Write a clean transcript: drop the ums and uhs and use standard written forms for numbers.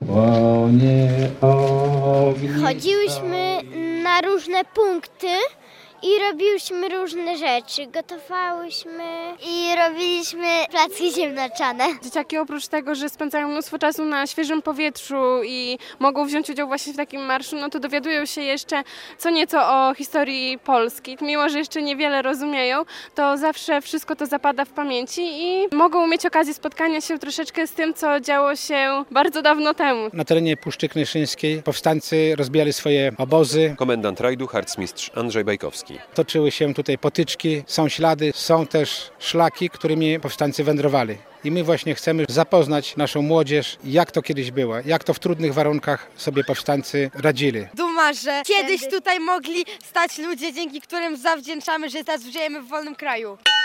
Łonie ogniska. Chodziłyśmy na różne punkty i robiłyśmy różne rzeczy. Gotowałyśmy i robiliśmy placki ziemniaczane. Dzieciaki oprócz tego, że spędzają mnóstwo czasu na świeżym powietrzu i mogą wziąć udział właśnie w takim marszu, no to dowiadują się jeszcze co nieco o historii Polski. Mimo że jeszcze niewiele rozumieją, to zawsze wszystko to zapada w pamięci i mogą mieć okazję spotkania się troszeczkę z tym, co działo się bardzo dawno temu. Na terenie Puszczy Knyszyńskiej powstańcy rozbijali swoje obozy. Komendant rajdu, harcmistrz Andrzej Bajkowski. Toczyły się tutaj potyczki, są ślady, są też szlaki, którymi powstańcy wędrowali. I my właśnie chcemy zapoznać naszą młodzież, jak to kiedyś było, jak to w trudnych warunkach sobie powstańcy radzili. Duma, że kiedyś tutaj mogli stać ludzie, dzięki którym zawdzięczamy, że teraz żyjemy w wolnym kraju.